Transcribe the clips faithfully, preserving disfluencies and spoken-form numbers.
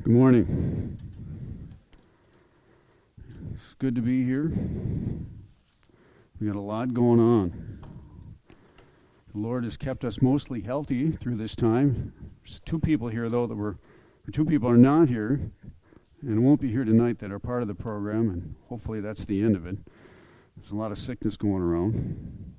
Good morning. It's good to be here. We got a lot going on. The Lord has kept us mostly healthy through this time. There's two people here, though, that were, or two people are not here, and won't be here tonight that are part of the program, and hopefully that's the end of it. There's a lot of sickness going around.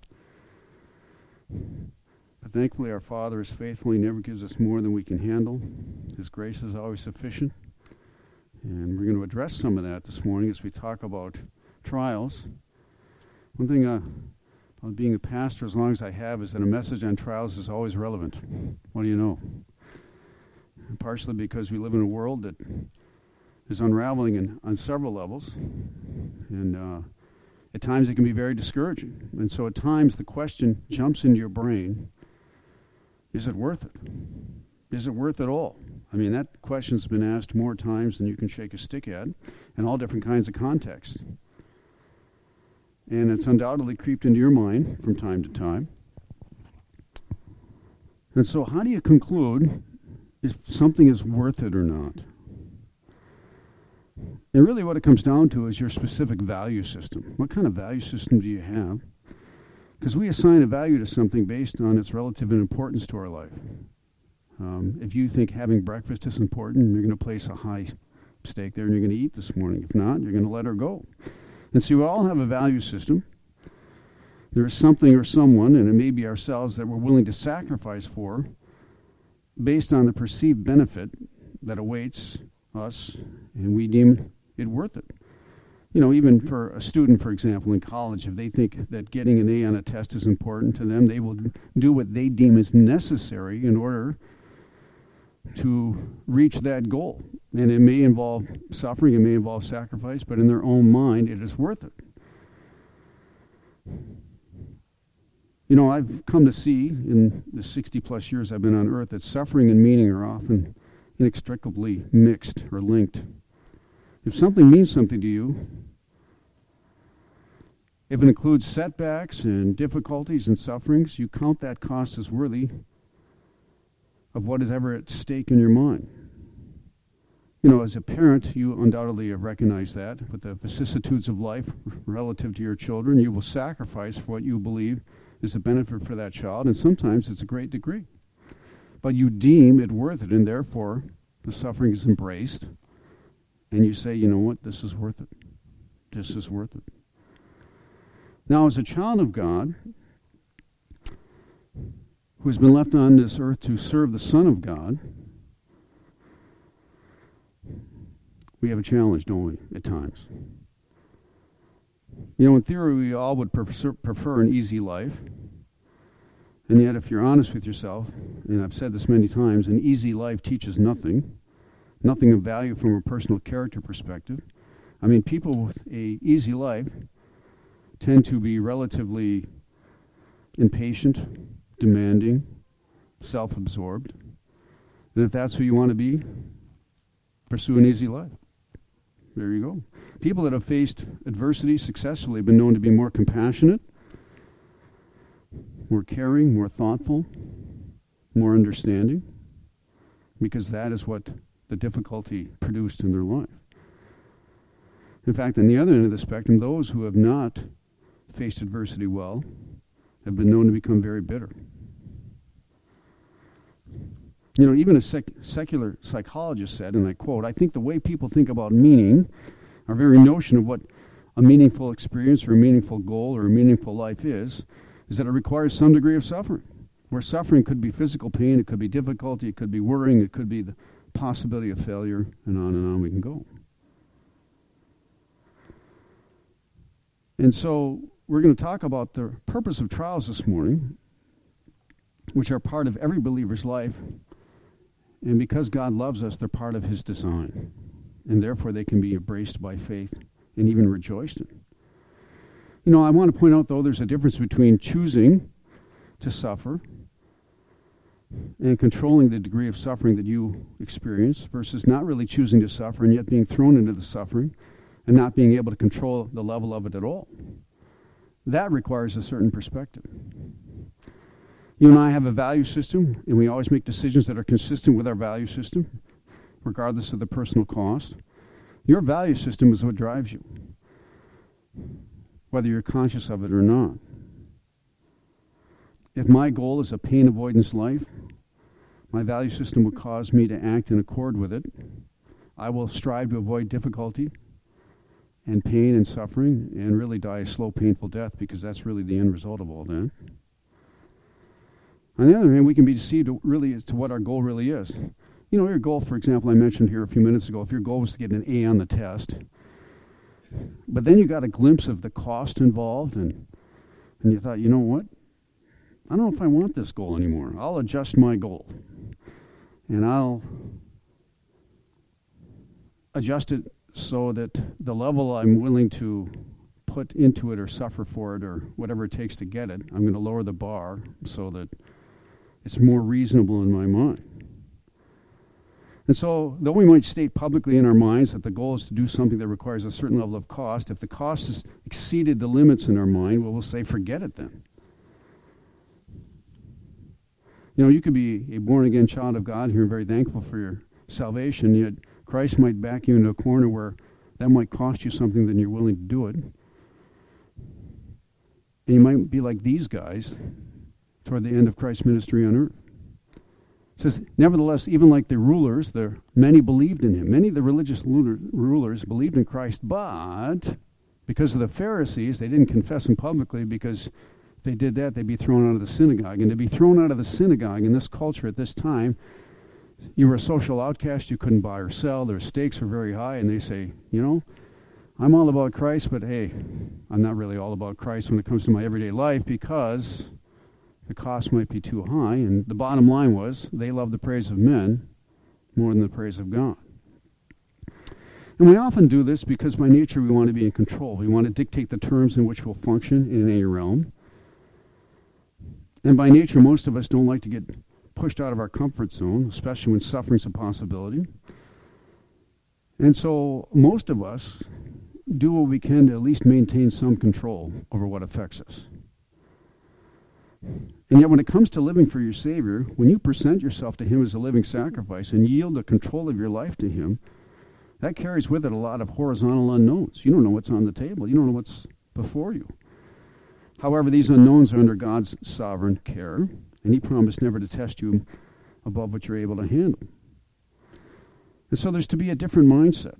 But thankfully, our Father is faithful. He never gives us more than we can handle. His grace is always sufficient. And we're going to address some of that this morning as we talk about trials. One thing uh, about being a pastor, as long as I have, is that a message on trials is always relevant. What do you know? And partially because we live in a world that is unraveling in, on several levels. And uh, at times it can be very discouraging. And so at times the question jumps into your brain, is it worth it? Is it worth it all? I mean, that question's been asked more times than you can shake a stick at, in all different kinds of contexts. And it's undoubtedly creeped into your mind from time to time. And so how do you conclude if something is worth it or not? And really what it comes down to is your specific value system. What kind of value system do you have? Because we assign a value to something based on its relative importance to our life. Um, if you think having breakfast is important, you're going to place a high stake there and you're going to eat this morning. If not, you're going to let her go. And so we all have a value system. There is something or someone, and it may be ourselves, that we're willing to sacrifice for based on the perceived benefit that awaits us, and we deem it worth it. You know, even for a student, for example, in college, if they think that getting an A on a test is important to them, they will do what they deem is necessary in order to reach that goal. And it may involve suffering, it may involve sacrifice, but in their own mind, it is worth it. You know, I've come to see in the sixty plus years I've been on earth that suffering and meaning are often inextricably mixed or linked. If something means something to you, if it includes setbacks and difficulties and sufferings, you count that cost as worthy of what is ever at stake in your mind. You know, as a parent, you undoubtedly have recognized that. With the vicissitudes of life relative to your children, you will sacrifice for what you believe is a benefit for that child, and sometimes it's a great degree. But you deem it worth it, and therefore the suffering is embraced, and you say, you know what, this is worth it. This is worth it. Now, as a child of God, who has been left on this earth to serve the Son of God, we have a challenge, don't we, at times? You know, in theory, we all would prefer, prefer an easy life. And yet, if you're honest with yourself, and I've said this many times, an easy life teaches nothing, nothing of value from a personal character perspective. I mean, people with an easy life tend to be relatively impatient, demanding, self-absorbed. And if that's who you want to be, pursue an easy life. There you go. People that have faced adversity successfully have been known to be more compassionate, more caring, more thoughtful, more understanding, because that is what the difficulty produced in their life. In fact, on the other end of the spectrum, those who have not faced adversity well have been known to become very bitter. You know, even a sec- secular psychologist said, and I quote, "I think the way people think about meaning, our very notion of what a meaningful experience or a meaningful goal or a meaningful life is, is that it requires some degree of suffering, where suffering could be physical pain, it could be difficulty, it could be worrying, it could be the possibility of failure, and on and on we can go." And so we're going to talk about the purpose of trials this morning, which are part of every believer's life. And because God loves us, they're part of his design. And therefore they can be embraced by faith and even rejoiced in. You know, I want to point out, though, there's a difference between choosing to suffer and controlling the degree of suffering that you experience versus not really choosing to suffer and yet being thrown into the suffering and not being able to control the level of it at all. That requires a certain perspective. You and I have a value system, and we always make decisions that are consistent with our value system. regardless of the personal cost. Your value system is what drives you, whether you're conscious of it or not. If my goal is a pain avoidance life, my value system will cause me to act in accord with it. I will strive to avoid difficulty and pain and suffering and really die a slow, painful death, because that's really the end result of all that. On the other hand, we can be deceived really as to what our goal really is. You know, your goal, for example, I mentioned here a few minutes ago, if your goal was to get an A on the test, but then you got a glimpse of the cost involved, and and you thought, you know what? I don't know if I want this goal anymore. I'll adjust my goal. And I'll adjust it so that the level I'm willing to put into it or suffer for it or whatever it takes to get it, I'm going to lower the bar so that it's more reasonable in my mind. And so, though we might state publicly in our minds that the goal is to do something that requires a certain level of cost, if the cost has exceeded the limits in our mind, well, we'll say, forget it then. You know, you could be a born-again child of God here and very thankful for your salvation, yet Christ might back you into a corner where that might cost you something, then you're willing to do it. And you might be like these guys toward the end of Christ's ministry on earth. It says, nevertheless, even like the rulers, the many believed in him. Many of the religious rulers believed in Christ, but because of the Pharisees, they didn't confess him publicly, because if they did that, they'd be thrown out of the synagogue. And to be thrown out of the synagogue in this culture at this time, you were a social outcast, you couldn't buy or sell, their stakes were very high, and they say, you know, I'm all about Christ, but hey, I'm not really all about Christ when it comes to my everyday life, because the cost might be too high. And the bottom line was, they loved the praise of men more than the praise of God. And we often do this because by nature we want to be in control. We want to dictate the terms in which we'll function in any realm. And by nature, most of us don't like to get pushed out of our comfort zone, especially when suffering's a possibility. And so most of us do what we can to at least maintain some control over what affects us. And yet when it comes to living for your Savior, when you present yourself to him as a living sacrifice and yield the control of your life to him, that carries with it a lot of horizontal unknowns. You don't know what's on the table. You don't know what's before you. However, these unknowns are under God's sovereign care, and he promised never to test you above what you're able to handle. And so there's to be a different mindset.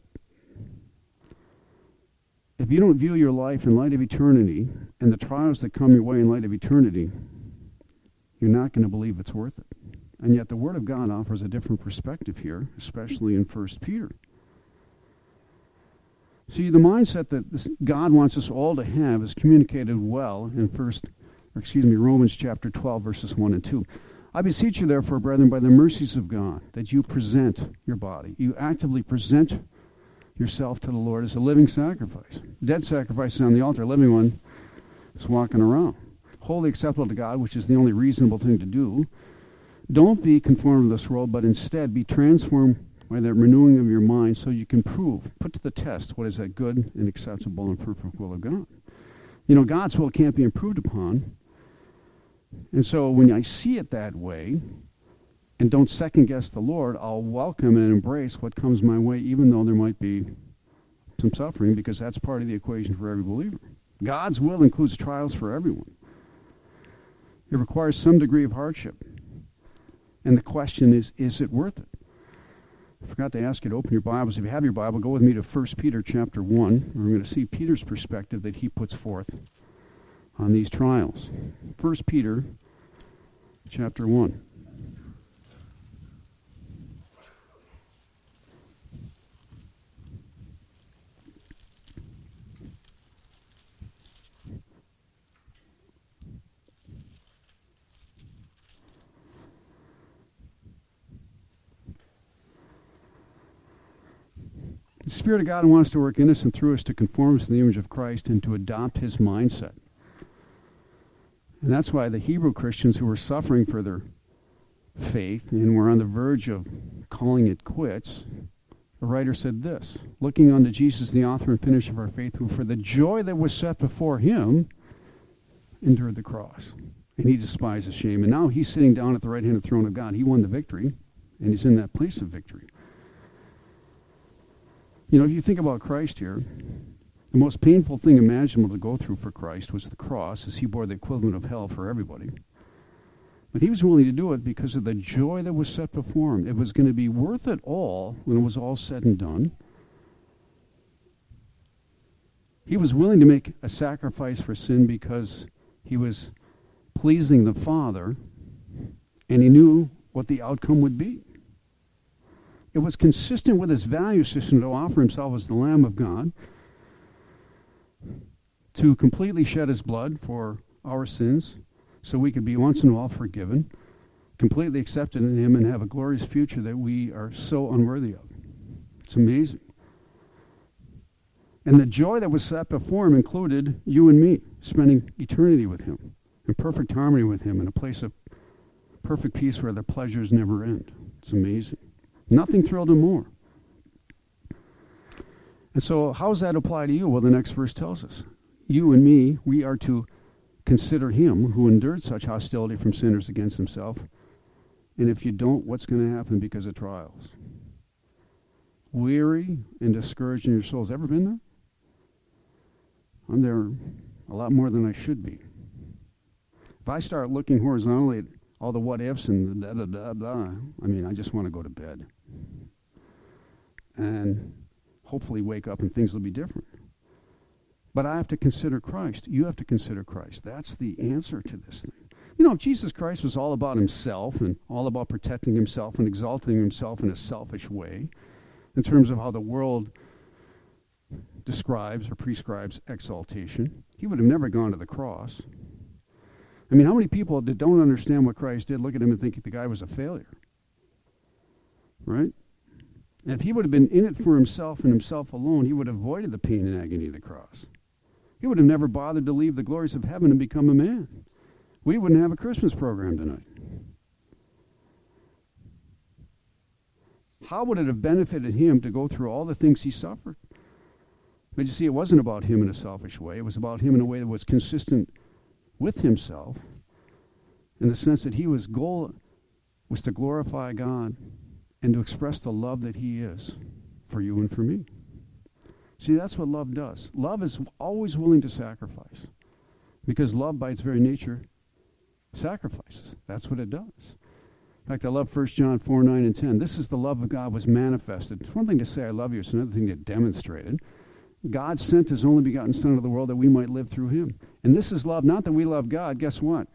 If you don't view your life in light of eternity and the trials that come your way in light of eternity, you're not going to believe it's worth it. And yet the Word of God offers a different perspective here, especially in First Peter. See, the mindset that this God wants us all to have is communicated well in First, or excuse me, Romans chapter twelve, verses one and two. I beseech you, therefore, brethren, by the mercies of God, that you present your body. You actively present yourself to the Lord as a living sacrifice. Dead sacrifice is on the altar. A living one is walking around. Wholly acceptable to God, which is the only reasonable thing to do. Don't be conformed to this world, but instead be transformed by the renewing of your mind, so you can prove, put to the test, what is that good and acceptable and perfect will of God. You know, God's will can't be improved upon. And so when I see it that way, and don't second guess the Lord, I'll welcome and embrace what comes my way, even though there might be some suffering, because that's part of the equation for every believer. God's will includes trials for everyone. It requires some degree of hardship. And the question is, is it worth it? I forgot to ask you to open your Bibles. If you have your Bible, go with me to First Peter chapter one. We're going to see Peter's perspective that he puts forth on these trials. First Peter chapter one. The Spirit of God wants to work in us and through us to conform us to the image of Christ and to adopt his mindset. And that's why the Hebrew Christians who were suffering for their faith and were on the verge of calling it quits, the writer said this, looking unto Jesus, the author and finisher of our faith, who for the joy that was set before him endured the cross. And he despised the shame. And now he's sitting down at the right hand of the throne of God. He won the victory, and he's in that place of victory. You know, if you think about Christ here, the most painful thing imaginable to go through for Christ was the cross, as he bore the equivalent of hell for everybody. But he was willing to do it because of the joy that was set before him. It was going to be worth it all when it was all said and done. He was willing to make a sacrifice for sin because he was pleasing the Father, and he knew what the outcome would be. It was consistent with his value system to offer himself as the Lamb of God, to completely shed his blood for our sins so we could be once and all forgiven, completely accepted in him, and have a glorious future that we are so unworthy of. It's amazing. And the joy that was set before him included you and me spending eternity with him, in perfect harmony with him, in a place of perfect peace where the pleasures never end. It's amazing. Nothing thrilled him more. And so how does that apply to you? Well, the next verse tells us. You and me, we are to consider him who endured such hostility from sinners against himself. And if you don't, what's going to happen because of trials? Weary and discouraged in your souls. Ever been there? I'm there a lot more than I should be. If I start looking horizontally at all the what ifs and the da da da da, I mean, I just want to go to bed. And hopefully wake up and things will be different. But I have to consider Christ. You have to consider Christ. That's the answer to this thing. You know, if Jesus Christ was all about himself and all about protecting himself and exalting himself in a selfish way, in terms of how the world describes or prescribes exaltation, he would have never gone to the cross. I mean, how many people that don't understand what Christ did look at him and think the guy was a failure? Right? And if he would have been in it for himself and himself alone, he would have avoided the pain and agony of the cross. He would have never bothered to leave the glories of heaven and become a man. We wouldn't have a Christmas program tonight. How would it have benefited him to go through all the things he suffered? But you see, it wasn't about him in a selfish way. It was about him in a way that was consistent with himself, in the sense that he was goal was to glorify God and to express the love that he is for you and for me. See, that's what love does. Love is always willing to sacrifice, because love, by its very nature, sacrifices. That's what it does. In fact, I love First John four, nine, and ten. This is the love of God was manifested. It's one thing to say I love you. It's another thing to demonstrate it. God sent his only begotten Son into the world that we might live through him. And this is love, not that we love God. Guess what?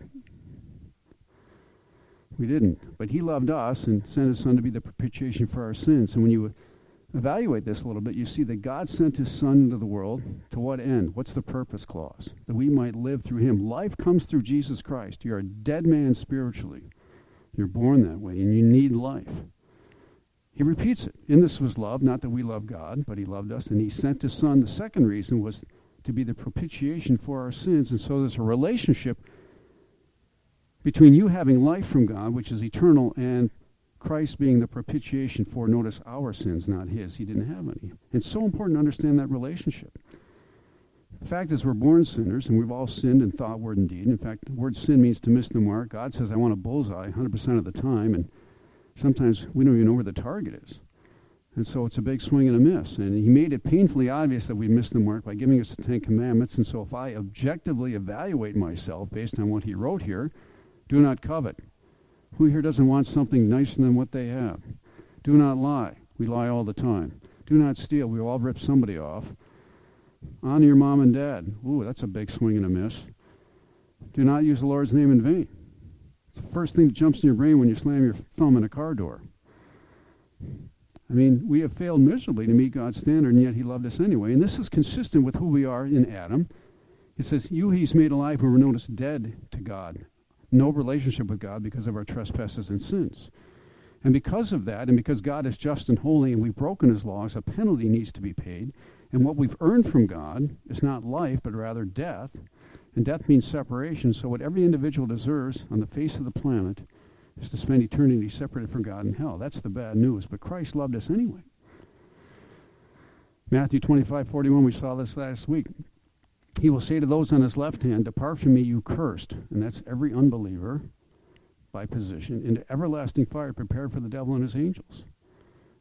We didn't. But he loved us and sent his Son to be the propitiation for our sins. And when you evaluate this a little bit, you see that God sent his Son into the world. To what end? What's the purpose clause? That we might live through him. Life comes through Jesus Christ. You're a dead man spiritually. You're born that way, and you need life. He repeats it. In this was love, not that we love God, but he loved us, and he sent his Son. The second reason was to be the propitiation for our sins. And so there's a relationship between you having life from God, which is eternal, and Christ being the propitiation for, notice, our sins, not his. He didn't have any. It's so important to understand that relationship. The fact is, we're born sinners, and we've all sinned in thought, word, and deed. In fact, the word sin means to miss the mark. God says, I want a bullseye one hundred percent of the time, and sometimes we don't even know where the target is. And so it's a big swing and a miss. And he made it painfully obvious that we missed the mark by giving us the Ten Commandments. And so if I objectively evaluate myself based on what he wrote here, do not covet. Who here doesn't want something nicer than what they have? Do not lie. We lie all the time. Do not steal. We all rip somebody off. Honor your mom and dad. Ooh, that's a big swing and a miss. Do not use the Lord's name in vain. It's the first thing that jumps in your brain when you slam your thumb in a car door. I mean, we have failed miserably to meet God's standard, and yet he loved us anyway. And this is consistent with who we are in Adam. It says, you he's made alive who were known as dead to God. No relationship with God because of our trespasses and sins. And because of that, and because God is just and holy and we've broken his laws, a penalty needs to be paid. And what we've earned from God is not life, but rather death. And death means separation. So what every individual deserves on the face of the planet is to spend eternity separated from God in hell. That's the bad news. But Christ loved us anyway. Matthew twenty-five, forty-one, we saw this last week. He will say to those on his left hand, depart from me, you cursed. And that's every unbeliever by position, into everlasting fire prepared for the devil and his angels.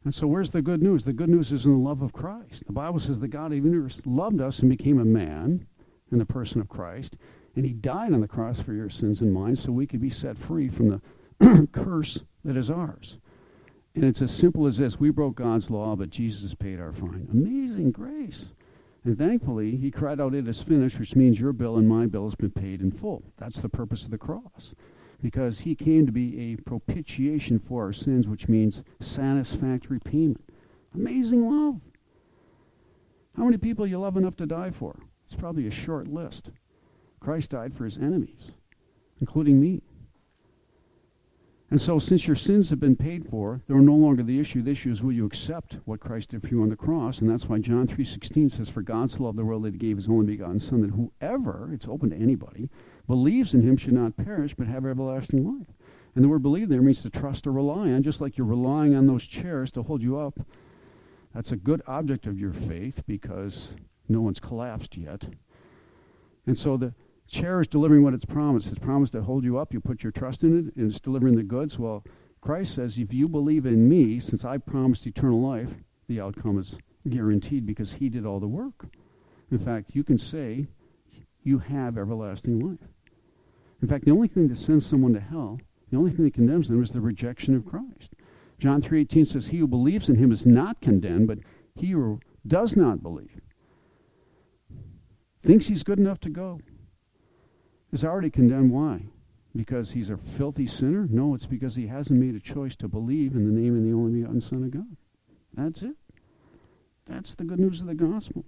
And so where's the good news? The good news is in the love of Christ. The Bible says that God of the universe loved us and became a man in the person of Christ, and he died on the cross for your sins and mine so we could be set free from the curse that is ours. And it's as simple as this. We broke God's law, but Jesus paid our fine. Amazing grace. And thankfully, he cried out, "It is finished," which means your bill and my bill has been paid in full. That's the purpose of the cross. Because he came to be a propitiation for our sins, which means satisfactory payment. Amazing love. How many people you love enough to die for? It's probably a short list. Christ died for his enemies, including me. And so since your sins have been paid for, they're no longer the issue. The issue is, will you accept what Christ did for you on the cross? And that's why John three sixteen says, "For God so loved the world that he gave his only begotten Son, that whoever," it's open to anybody, "believes in him should not perish but have everlasting life." And the word believe there means to trust or rely on, just like you're relying on those chairs to hold you up. That's a good object of your faith because no one's collapsed yet. And so the chair is delivering what it's promised. It's promised to hold you up. You put your trust in it, and it's delivering the goods. Well, Christ says, if you believe in me, since I promised eternal life, the outcome is guaranteed because he did all the work. In fact, you can say you have everlasting life. In fact, the only thing that sends someone to hell, the only thing that condemns them, is the rejection of Christ. John three eighteen says, "He who believes in him is not condemned, but he who does not believe, thinks he's good enough to go, is already condemned." Why? Because he's a filthy sinner? No, it's because he hasn't made a choice to believe in the name of the only begotten Son of God. That's it. That's the good news of the gospel.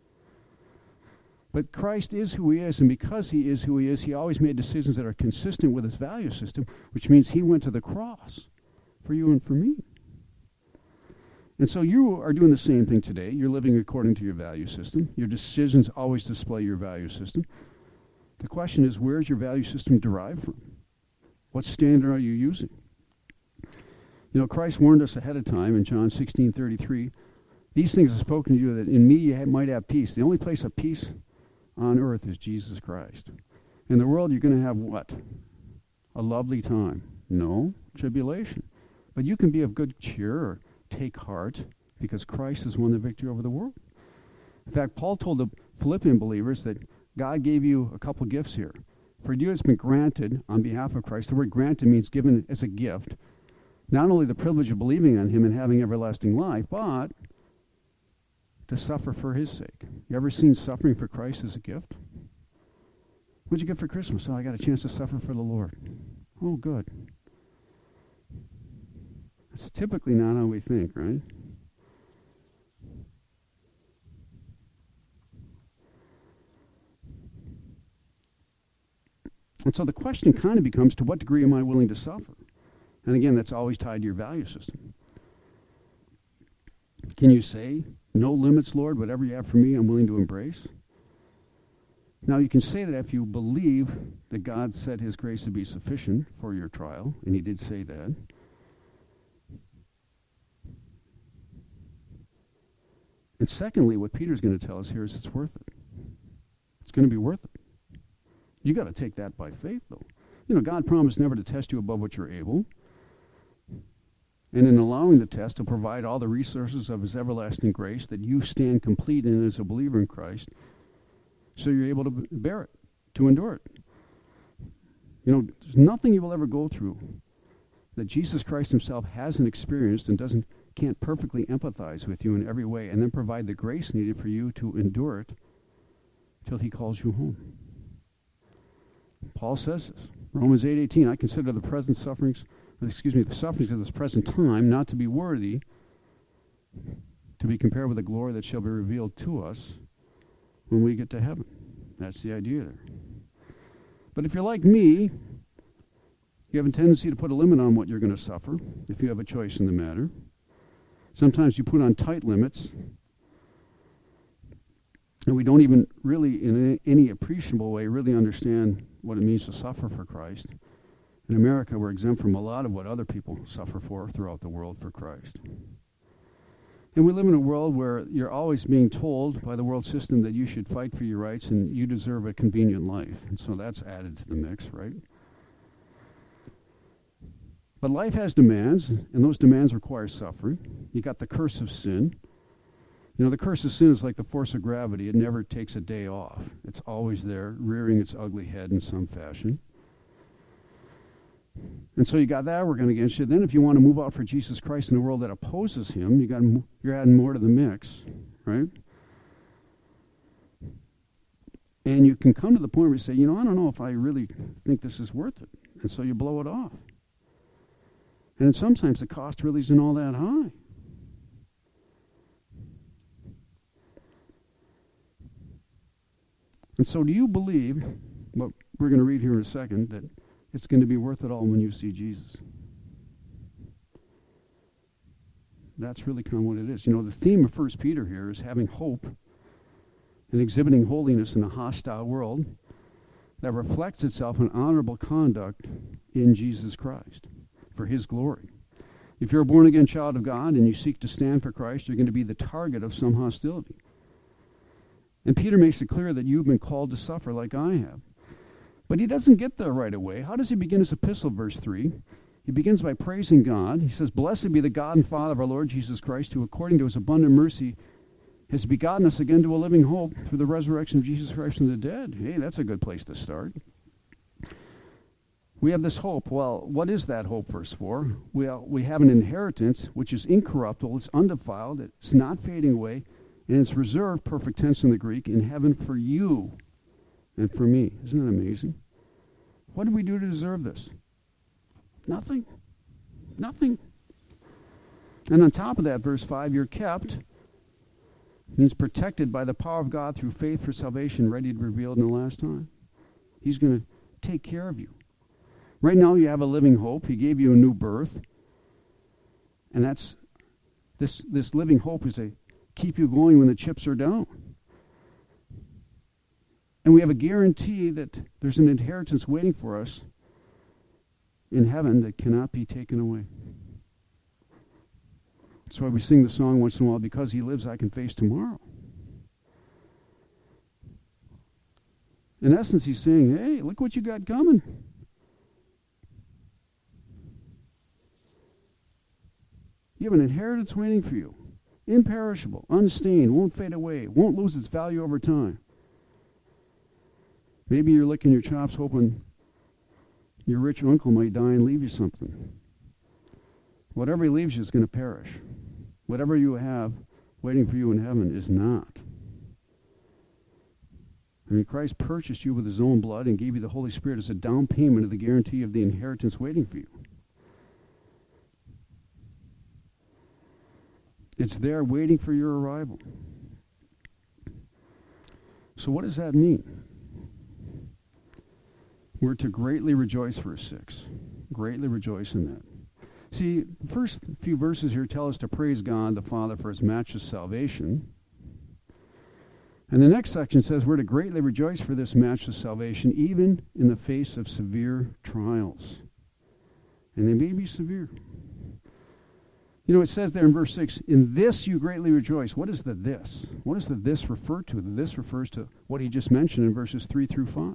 But Christ is who he is, and because he is who he is, he always made decisions that are consistent with his value system, which means he went to the cross for you and for me. And so you are doing the same thing today. You're living according to your value system. Your decisions always display your value system. The question is, where is your value system derived from? What standard are you using? You know, Christ warned us ahead of time in John sixteen thirty-three, "These things are spoken to you that in me you have, might have peace." The only place of peace on earth is Jesus Christ. In the world, you're going to have what? A lovely time. No, tribulation. But you can be of good cheer or take heart because Christ has won the victory over the world. In fact, Paul told the Philippian believers that God gave you a couple gifts here. For you it's been granted on behalf of Christ. The word granted means given as a gift. Not only the privilege of believing on him and having everlasting life, but to suffer for his sake. You ever seen suffering for Christ as a gift? What'd you get for Christmas? Oh, I got a chance to suffer for the Lord. Oh, good. That's typically not how we think, right? And so the question kind of becomes, to what degree am I willing to suffer? And again, that's always tied to your value system. Can you say, "No limits, Lord, whatever you have for me, I'm willing to embrace"? Now, you can say that if you believe that God said his grace would be sufficient for your trial, and he did say that. And secondly, what Peter's going to tell us here is it's worth it. It's going to be worth it. You got to take that by faith, though. You know, God promised never to test you above what you're able. And in allowing the test, to provide all the resources of his everlasting grace that you stand complete in as a believer in Christ, so you're able to bear it, to endure it. You know, there's nothing you will ever go through that Jesus Christ himself hasn't experienced and doesn't can't perfectly empathize with you in every way and then provide the grace needed for you to endure it till he calls you home. Paul says this, Romans eight eighteen, "I consider the present sufferings, excuse me, the sufferings of this present time not to be worthy to be compared with the glory that shall be revealed to us when we get to heaven." That's the idea there. But if you're like me, you have a tendency to put a limit on what you're going to suffer if you have a choice in the matter. Sometimes you put on tight limits, and we don't even really, in any appreciable way, really understand what it means to suffer for Christ. In America, we're exempt from a lot of what other people suffer for throughout the world for Christ. And we live in a world where you're always being told by the world system that you should fight for your rights and you deserve a convenient life. And so that's added to the mix, right? But life has demands, and those demands require suffering. You got the curse of sin. You know, the curse of sin is like the force of gravity. It never takes a day off. It's always there, rearing its ugly head in some fashion. And so you got that working against you. Then if you want to move out for Jesus Christ in a world that opposes him, you got you're adding more to the mix, right? And you can come to the point where you say, you know, I don't know if I really think this is worth it. And so you blow it off. And sometimes the cost really isn't all that high. And so do you believe, what we're going to read here in a second, that it's going to be worth it all when you see Jesus? That's really kind of what it is. You know, the theme of First Peter here is having hope and exhibiting holiness in a hostile world that reflects itself in honorable conduct in Jesus Christ for his glory. If you're a born-again child of God and you seek to stand for Christ, you're going to be the target of some hostility. And Peter makes it clear that you've been called to suffer like I have. But he doesn't get there right away. How does he begin his epistle, verse three? He begins by praising God. He says, "Blessed be the God and Father of our Lord Jesus Christ, who according to his abundant mercy has begotten us again to a living hope through the resurrection of Jesus Christ from the dead." Hey, that's a good place to start. We have this hope. Well, what is that hope, verse four? Well, we have an inheritance which is incorruptible, it's undefiled, it's not fading away, and it's reserved, perfect tense in the Greek, in heaven for you and for me. Isn't that amazing? What did we do to deserve this? Nothing. Nothing. And on top of that, verse five, you're kept, means protected by the power of God through faith for salvation, ready to be revealed in the last time. He's going to take care of you. Right now you have a living hope. He gave you a new birth. And that's this this living hope is to keep you going when the chips are down. And we have a guarantee that there's an inheritance waiting for us in heaven that cannot be taken away. That's why we sing the song once in a while, because he lives, I can face tomorrow. In essence, he's saying, hey, look what you got coming. You have an inheritance waiting for you. Imperishable, unstained, won't fade away, won't lose its value over time. Maybe you're licking your chops hoping your rich uncle might die and leave you something. Whatever he leaves you is going to perish. Whatever you have waiting for you in heaven is not. I mean, Christ purchased you with his own blood and gave you the Holy Spirit as a down payment of the guarantee of the inheritance waiting for you. It's there waiting for your arrival. So what does that mean? We're to greatly rejoice, verse six. Greatly rejoice in that. See, the first few verses here tell us to praise God the Father for his matchless salvation. And the next section says we're to greatly rejoice for this matchless salvation, even in the face of severe trials. And they may be severe. You know, it says there in verse six, in this you greatly rejoice. What is the this? What does the this refer to? The this refers to what he just mentioned in verses three through five.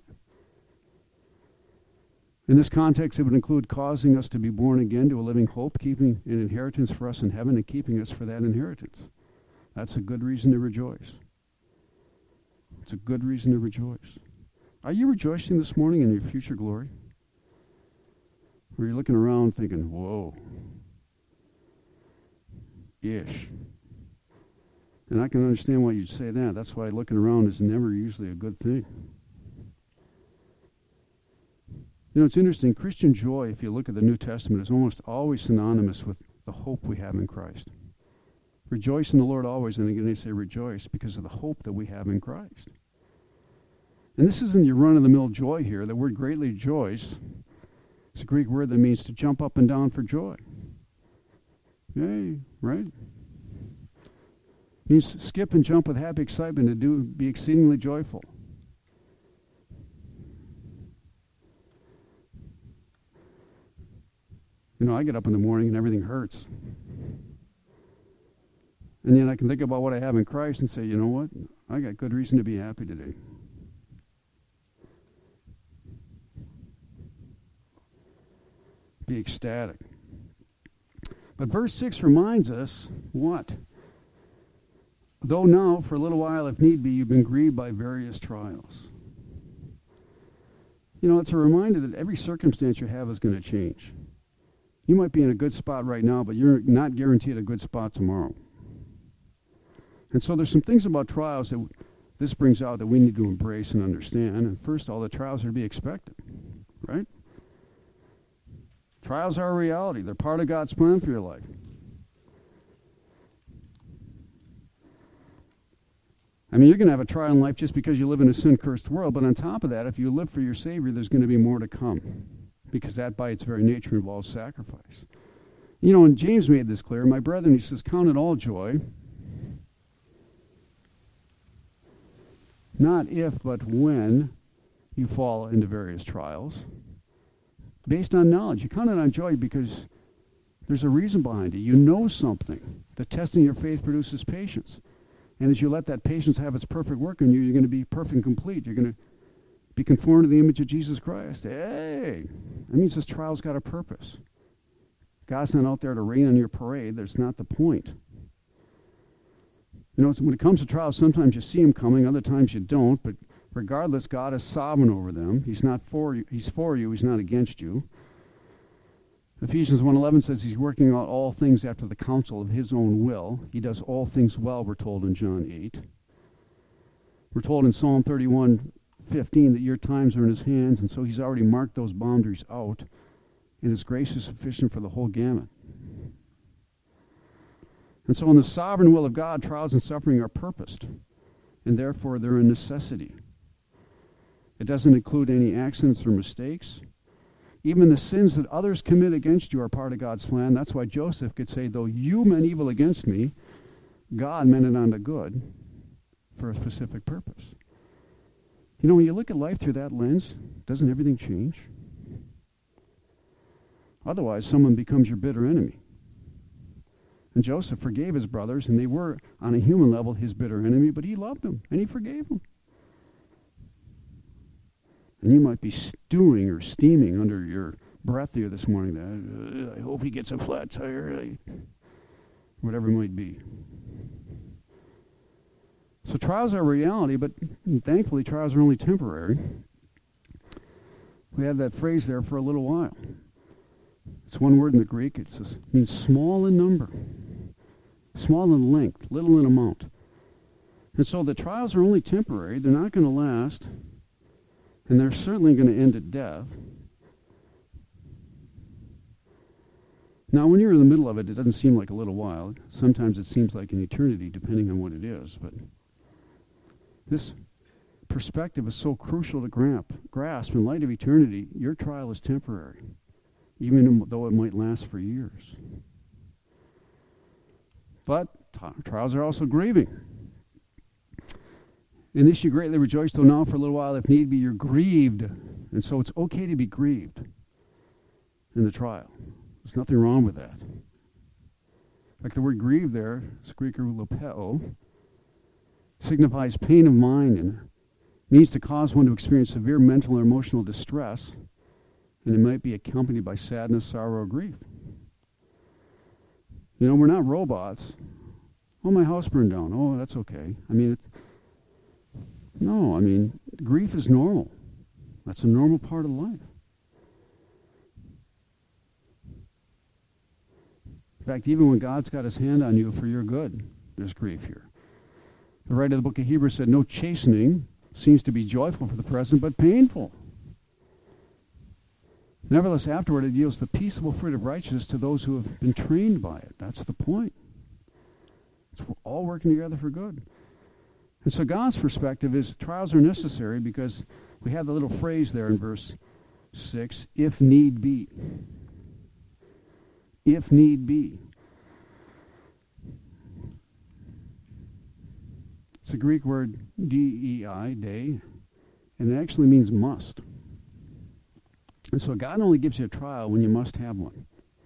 In this context, it would include causing us to be born again to a living hope, keeping an inheritance for us in heaven, and keeping us for that inheritance. That's a good reason to rejoice. It's a good reason to rejoice. Are you rejoicing this morning in your future glory? Or are you looking around thinking, whoa, ish? And I can understand why you'd say that. That's why looking around is never usually a good thing. You know, it's interesting. Christian joy, if you look at the New Testament, is almost always synonymous with the hope we have in Christ. Rejoice in the Lord always, and again they say rejoice because of the hope that we have in Christ. And this isn't your run-of-the-mill joy here. The word greatly rejoice, it's a Greek word that means to jump up and down for joy. Yay, right? It means skip and jump with happy excitement, to do be exceedingly joyful. You know, I get up in the morning and everything hurts. And yet I can think about what I have in Christ and say, you know what? I got good reason to be happy today. Be ecstatic. But verse six reminds us what? Though now, for a little while, if need be, you've been grieved by various trials. You know, it's a reminder that every circumstance you have is going to change. You might be in a good spot right now, but you're not guaranteed a good spot tomorrow. And so there's some things about trials that this brings out that we need to embrace and understand. And first of all, the trials are to be expected, right? Trials are a reality. They're part of God's plan for your life. I mean, you're going to have a trial in life just because you live in a sin-cursed world, but on top of that, if you live for your Savior, there's going to be more to come, because that by its very nature involves sacrifice. You know, and James made this clear. My brethren, he says, count it all joy, not if, but when you fall into various trials, based on knowledge. You count it on joy because there's a reason behind it. You know something. The testing your faith produces patience. And as you let that patience have its perfect work in you, you're going to be perfect and complete. You're going to be conformed to the image of Jesus Christ. Hey, that means this trial's got a purpose. God's not out there to rain on your parade. That's not the point. You know, when it comes to trials, sometimes you see them coming, other times you don't. But regardless, God is sovereign over them. He's not for you. He's for you. He's not against you. Ephesians one eleven says he's working out all things after the counsel of his own will. He does all things well, we're told in John eight. We're told in Psalm thirty-one fifteen that your times are in his hands, and so he's already marked those boundaries out, and his grace is sufficient for the whole gamut. And so in the sovereign will of God, trials and suffering are purposed, and therefore they're a necessity. It doesn't include any accidents or mistakes. Even the sins that others commit against you are part of God's plan. That's why Joseph could say, though you meant evil against me, God meant it unto good for a specific purpose. You know, when you look at life through that lens, doesn't everything change? Otherwise, someone becomes your bitter enemy. And Joseph forgave his brothers, and they were, on a human level, his bitter enemy, but he loved them, and he forgave them. And you might be stewing or steaming under your breath here this morning. That, uh, I hope he gets a flat tire. I, whatever it might be. So trials are a reality, but thankfully trials are only temporary. We have that phrase there, for a little while. It's one word in the Greek. It's just, it means small in number, small in length, little in amount. And so the trials are only temporary. They're not going to last. And they're certainly going to end at death. Now, when you're in the middle of it, it doesn't seem like a little while. Sometimes it seems like an eternity, depending on what it is. But this perspective is so crucial to grasp. grasp. In light of eternity, your trial is temporary, even though it might last for years. But t- trials are also grieving. In this you greatly rejoice, though now for a little while, if need be, you're grieved. And so it's okay to be grieved in the trial. There's nothing wrong with that. Like the word grieve there, Greek lopeo, signifies pain of mind and means to cause one to experience severe mental or emotional distress, and it might be accompanied by sadness, sorrow, or grief. You know, we're not robots. Oh, my house burned down. Oh, that's okay. I mean, it's No, I mean, grief is normal. That's a normal part of life. In fact, even when God's got his hand on you for your good, there's grief here. The writer of the book of Hebrews said, no chastening seems to be joyful for the present, but painful. Nevertheless, afterward it yields the peaceable fruit of righteousness to those who have been trained by it. That's the point. It's all working together for good. And so God's perspective is trials are necessary because we have the little phrase there in verse six, if need be. If need be. It's a Greek word, D E I, dei, and it actually means must. And so God only gives you a trial when you must have one.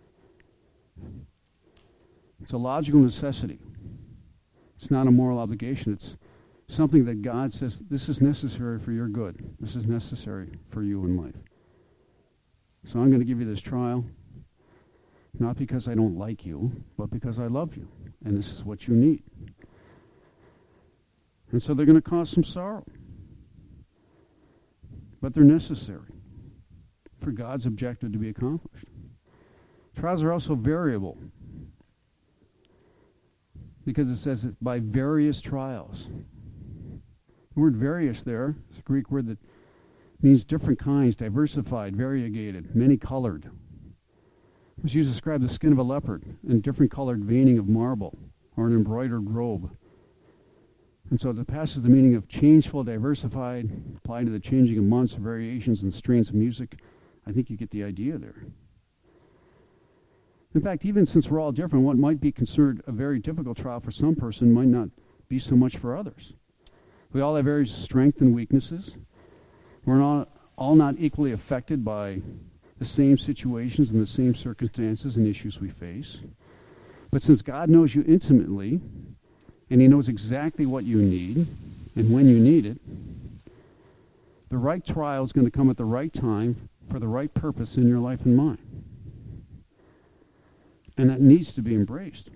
It's a logical necessity. It's not a moral obligation. It's something that God says, this is necessary for your good. This is necessary for you in life. So I'm going to give you this trial. not because I don't like you, but because I love you, and this is what you need. And so they're going to cause some sorrow. But they're necessary for God's objective to be accomplished. Trials are also variable, because it says it by various trials. The word various there is a Greek word that means different kinds, diversified, variegated, many-colored. It was used to describe the skin of a leopard and different colored veining of marble or an embroidered robe. And so it passes the meaning of changeful, diversified, applied to the changing of months, variations, and strains of music. I think you get the idea there. In fact, even since we're all different, what might be considered a very difficult trial for some person might not be so much for others. We all have various strengths and weaknesses. We're not, all not equally affected by the same situations and the same circumstances and issues we face. But since God knows you intimately, and He knows exactly what you need and when you need it, the right trial is going to come at the right time for the right purpose in your life and mine. And that needs to be embraced.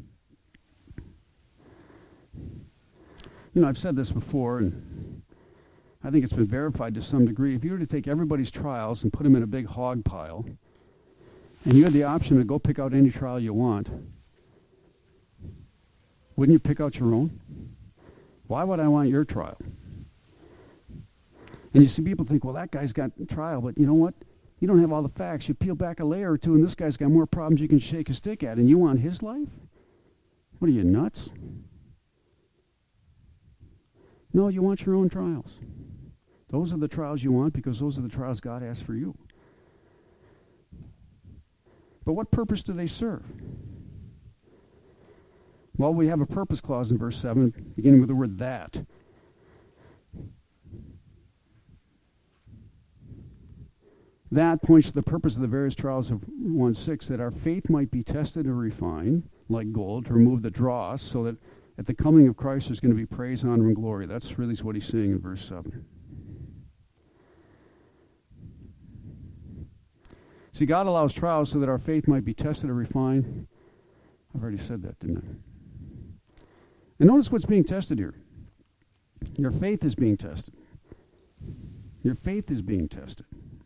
You know, I've said this before, and I think it's been verified to some degree. If you were to take everybody's trials and put them in a big hog pile, and you had the option to go pick out any trial you want, wouldn't you pick out your own? Why would I want your trial? And you see people think, well, that guy's got trial, but you know what? You don't have all the facts. You peel back a layer or two, and this guy's got more problems you can shake a stick at, and you want his life? What are you, nuts? No, you want your own trials. Those are the trials you want because those are the trials God has for you. But what purpose do they serve? Well, we have a purpose clause in verse seven, beginning with the word that. That points to the purpose of the various trials of one six, that our faith might be tested or refined, like gold, to remove the dross, so that at the coming of Christ there's going to be praise, honor, and glory. That's really what he's saying in verse seven. See, God allows trials so that our faith might be tested or refined. I've already said that, didn't I? And notice what's being tested here. Your faith is being tested. Your faith is being tested.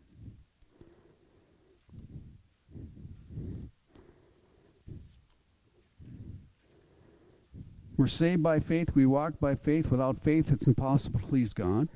We're saved by faith. We walk by faith. Without faith, it's impossible to please God.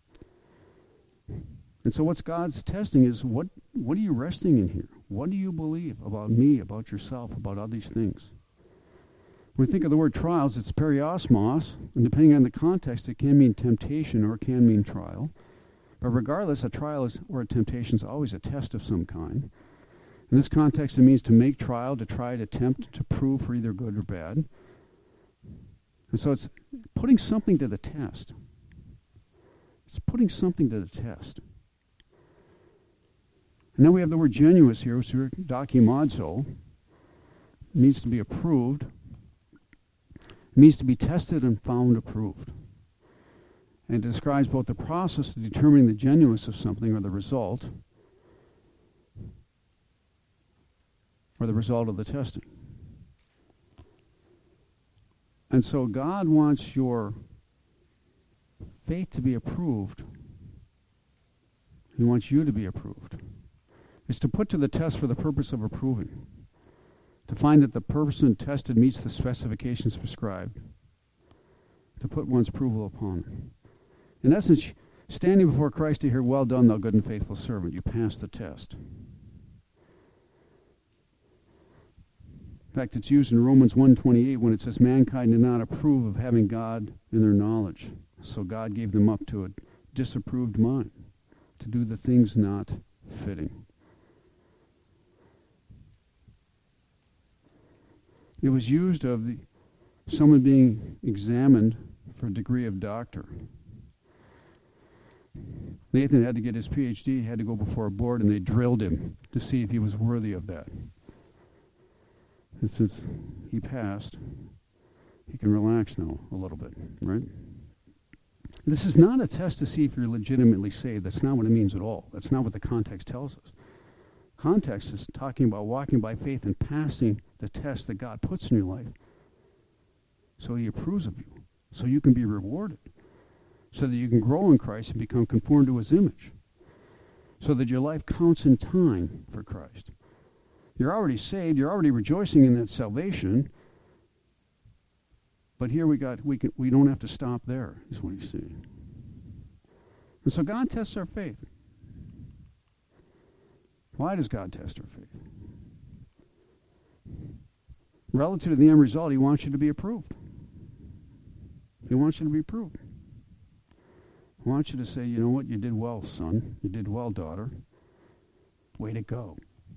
And so what's God's testing is, what, what are you resting in here? What do you believe about me, about yourself, about all these things? When we think of the word trials, it's periosmos, and depending on the context, it can mean temptation or it can mean trial. But regardless, a trial is, or a temptation is always a test of some kind. In this context, it means to make trial, to try, to tempt, to prove for either good or bad. And so it's putting something to the test. It's putting something to the test. And then we have the word genuous here, which is dokimazo. It means to be approved. It means to be tested and found approved. And it describes both the process of determining the genuineness of something, or the result, or the result of the testing. And so God wants your faith to be approved. He wants you to be approved. It's to put to the test for the purpose of approving. To find that the person tested meets the specifications prescribed. To put one's approval upon it. In essence, standing before Christ to hear, well done, thou good and faithful servant. You passed the test. In fact, it's used in Romans one twenty-eight when it says, mankind did not approve of having God in their knowledge. So God gave them up to a disapproved mind, to do the things not fitting. It was used of the, someone being examined for a degree of doctor. Nathan had to get his P H D, he had to go before a board, and they drilled him to see if he was worthy of that. And since he passed, he can relax now a little bit, right? This is not a test to see if you're legitimately saved. That's not what it means at all. That's not what the context tells us. context is talking about walking by faith and passing the test that God puts in your life. So he approves of you, so you can be rewarded, so that you can grow in Christ and become conformed to his image, so that your life counts in time for Christ. You're already saved, you're already rejoicing in that salvation, but here we got we can we don't have to stop there, is what he's saying. And so God tests our faith. Why does God test our faith? Relative to the end result, he wants you to be approved. He wants you to be approved. He wants you to say, you know what, you did well, son. You did well, daughter. Way to go.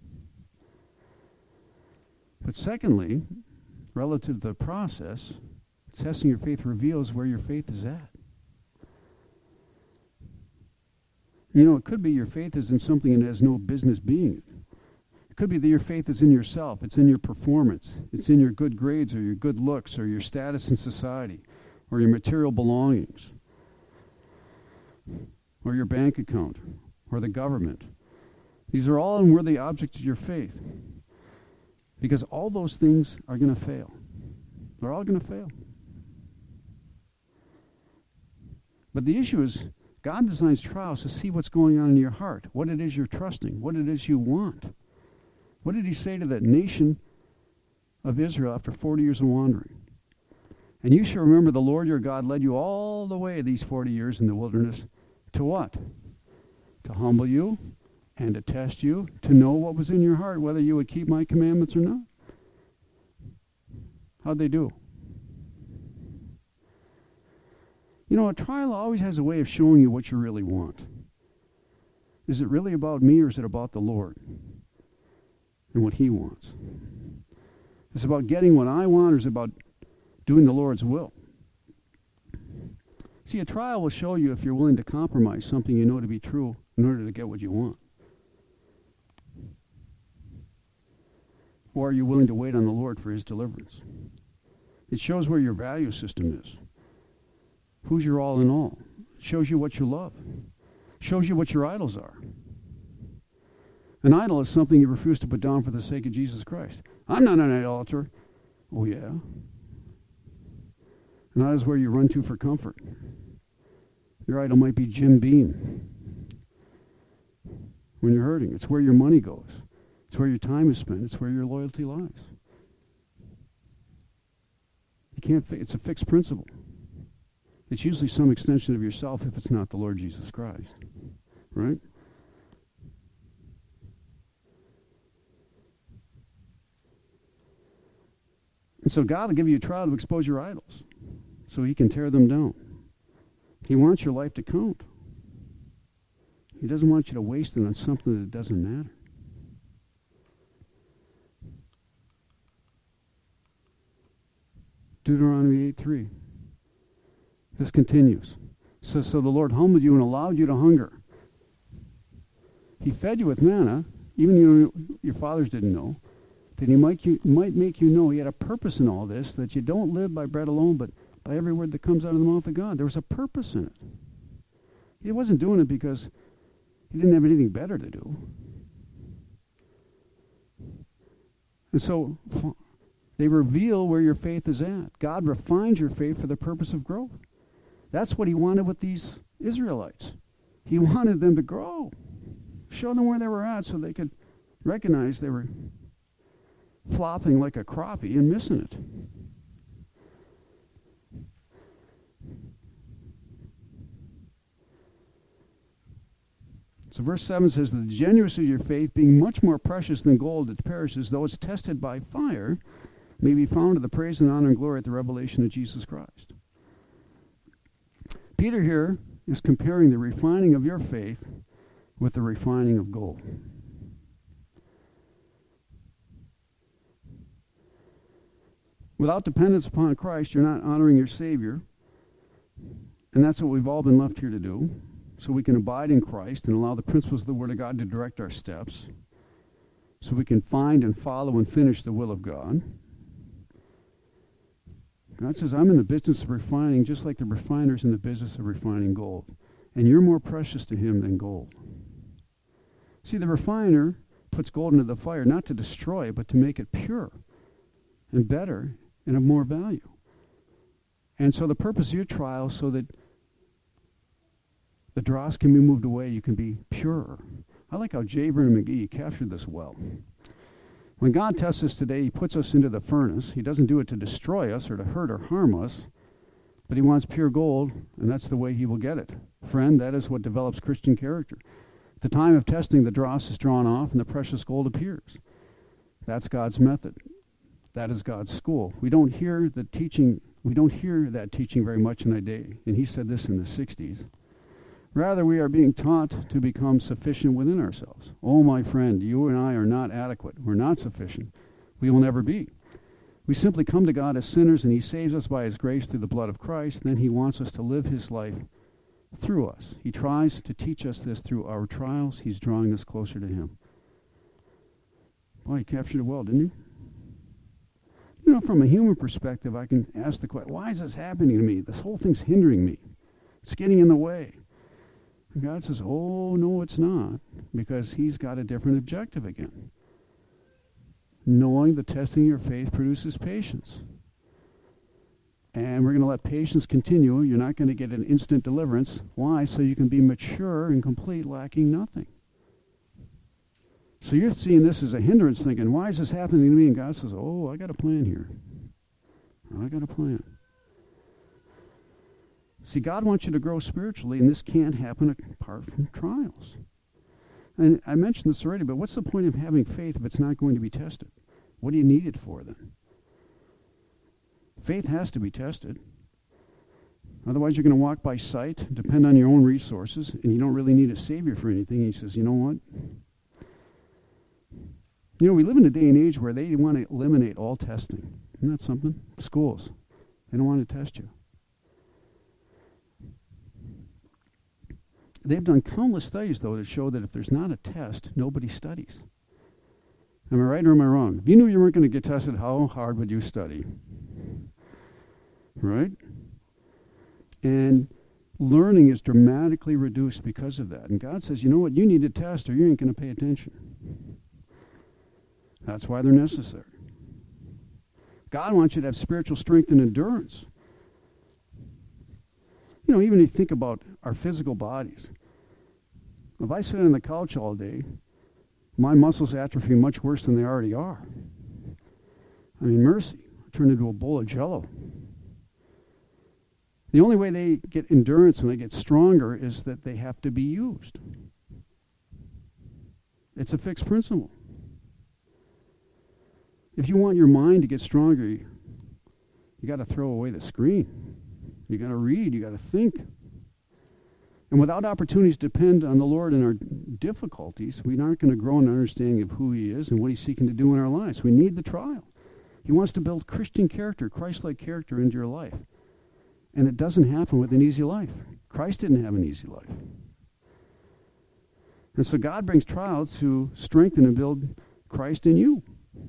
But secondly, relative to the process, testing your faith reveals where your faith is at. You know, it could be your faith is in something that has no business being it. It could be that your faith is in yourself. It's in your performance. It's in your good grades or your good looks or your status in society or your material belongings or your bank account or the government. These are all unworthy objects of your faith because all those things are going to fail. They're all going to fail. But the issue is, God designs trials to see what's going on in your heart, what it is you're trusting, what it is you want. What did he say to that nation of Israel after forty years of wandering? And you shall remember the Lord your God led you all the way these forty years in the wilderness to what? To humble you and to test you, to know what was in your heart, whether you would keep my commandments or not. How'd they do? You know, a trial always has a way of showing you what you really want. Is it really about me or is it about the Lord and what he wants? Is it about getting what I want or is it about doing the Lord's will? See, a trial will show you if you're willing to compromise something you know to be true in order to get what you want. Or are you willing to wait on the Lord for his deliverance? It shows where your value system is. Who's your all in all? It shows you what you love. It shows you what your idols are. An idol is something you refuse to put down for the sake of Jesus Christ. I'm not an idolater. Oh, yeah. And that is where you run to for comfort. Your idol might be Jim Beam. When you're hurting, it's where your money goes. It's where your time is spent. It's where your loyalty lies. You can't. Fi- it's a fixed principle. It's usually some extension of yourself if it's not the Lord Jesus Christ, right? And so God will give you a trial to expose your idols so he can tear them down. He wants your life to count. He doesn't want you to waste it on something that doesn't matter. Deuteronomy eight three. This continues. So, so the Lord humbled you and allowed you to hunger. He fed you with manna, even you, your fathers didn't know, that he might, you, might make you know he had a purpose in all this, that you don't live by bread alone, but by every word that comes out of the mouth of God. There was a purpose in it. He wasn't doing it because he didn't have anything better to do. And so they reveal where your faith is at. God refines your faith for the purpose of growth. That's what he wanted with these Israelites. He wanted them to grow. Show them where they were at so they could recognize they were flopping like a crappie and missing it. So verse seven says, the genuineness of your faith, being much more precious than gold that perishes, though it's tested by fire, may be found to the praise and honor and glory at the revelation of Jesus Christ. Peter here is comparing the refining of your faith with the refining of gold. Without dependence upon Christ, you're not honoring your Savior. And that's what we've all been left here to do. So we can abide in Christ and allow the principles of the Word of God to direct our steps. So we can find and follow and finish the will of God. God says, I'm in the business of refining just like the refiner's in the business of refining gold. And you're more precious to him than gold. See, the refiner puts gold into the fire not to destroy it, but to make it pure and better and of more value. And so the purpose of your trial is so that the dross can be moved away, you can be purer. I like how J. Vernon McGee captured this well. When God tests us today, he puts us into the furnace. He doesn't do it to destroy us or to hurt or harm us, but he wants pure gold, and that's the way he will get it. Friend, that is what develops Christian character. At the time of testing, the dross is drawn off and the precious gold appears. That's God's method. That is God's school. We don't hear the teaching, we don't hear that teaching very much in our day. And he said this in the sixties. Rather, we are being taught to become sufficient within ourselves. Oh, my friend, you and I are not adequate. We're not sufficient. We will never be. We simply come to God as sinners, and he saves us by his grace through the blood of Christ. Then he wants us to live his life through us. He tries to teach us this through our trials. He's drawing us closer to him. Boy, he captured it well, didn't he? You know, from a human perspective, I can ask the question, why is this happening to me? This whole thing's hindering me. It's getting in the way. And God says, oh, no, it's not, because he's got a different objective again. Knowing the testing of your faith produces patience. And we're going to let patience continue. You're not going to get an instant deliverance. Why? So you can be mature and complete, lacking nothing. So you're seeing this as a hindrance, thinking, why is this happening to me? And God says, oh, I got a plan here. I got a plan. See, God wants you to grow spiritually, and this can't happen apart from trials. And I mentioned this already, but what's the point of having faith if it's not going to be tested? What do you need it for then? Faith has to be tested. Otherwise, you're going to walk by sight, depend on your own resources, and you don't really need a Savior for anything. And he says, you know what? You know, we live in a day and age where they want to eliminate all testing. Isn't that something? Schools. They don't want to test you. They've done countless studies, though, to show that if there's not a test, nobody studies. Am I right or am I wrong? If you knew you weren't going to get tested, how hard would you study? Right? And learning is dramatically reduced because of that. And God says, you know what? You need a test or you ain't going to pay attention. That's why they're necessary. God wants you to have spiritual strength and endurance. You know, even if you think about our physical bodies, if I sit on the couch all day, my muscles atrophy much worse than they already are. I mean, mercy, I turn into a bowl of Jell-O. The only way they get endurance and they get stronger is that they have to be used. It's a fixed principle. If you want your mind to get stronger, you, you got to throw away the screen. You got to read. You got to think. And without opportunities to depend on the Lord in our difficulties, we aren't going to grow in understanding of who he is and what he's seeking to do in our lives. We need the trial. He wants to build Christian character, Christ-like character into your life. And it doesn't happen with an easy life. Christ didn't have an easy life. And so God brings trials to strengthen and build Christ in you.